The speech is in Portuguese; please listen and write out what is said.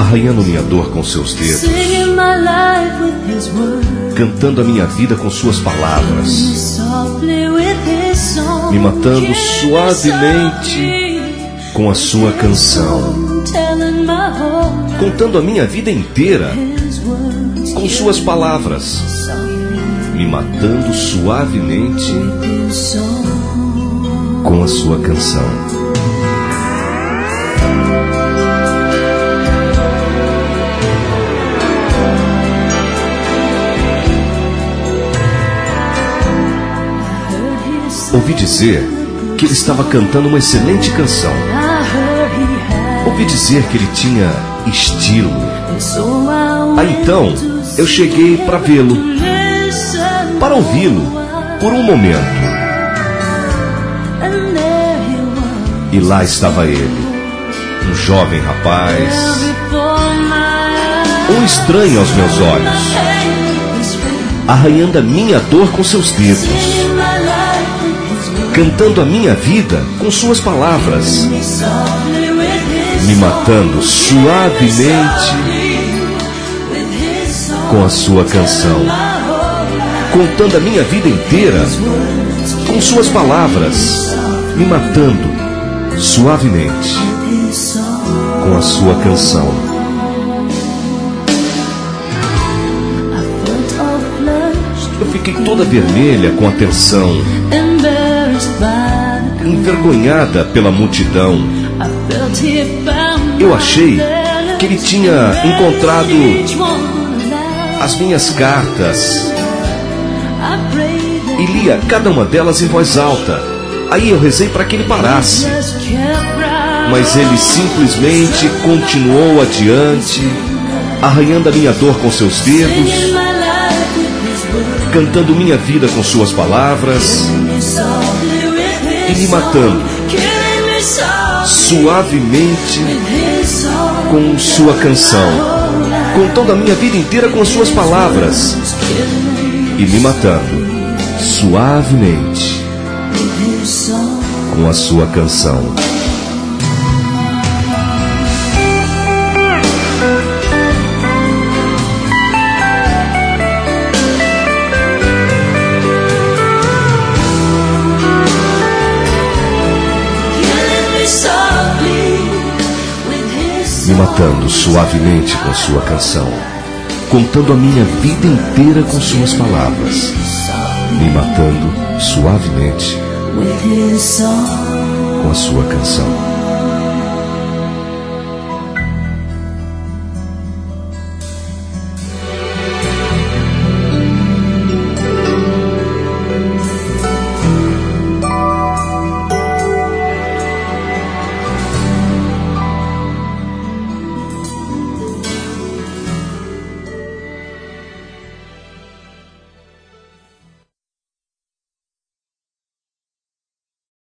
arranhando minha dor com seus dedos, cantando a minha vida com suas palavras, me matando suavemente com a sua canção, contando a minha vida inteira com suas palavras, me matando suavemente com a sua canção. Ouvi dizer que ele estava cantando uma excelente canção. Ouvi dizer que ele tinha estilo. Aí então eu cheguei para vê-lo, para ouvi-lo por um momento. E lá estava ele, um jovem rapaz, um estranho aos meus olhos, arranhando a minha dor com seus dedos, cantando a minha vida com suas palavras, me matando suavemente com a sua canção, contando a minha vida inteira com suas palavras, me matando suavemente com a sua canção. Eu fiquei toda vermelha com a tensão, envergonhada pela multidão. Eu achei que ele tinha encontrado as minhas cartas e lia cada uma delas em voz alta. Aí eu rezei para que ele parasse, mas ele simplesmente continuou adiante, arranhando a minha dor com seus dedos, cantando minha vida com suas palavras e me matando suavemente com sua canção, contando a minha vida inteira com as suas palavras e me matando suavemente com a sua canção. Me matando suavemente com sua canção, contando a minha vida inteira com suas palavras, me matando suavemente com a sua canção.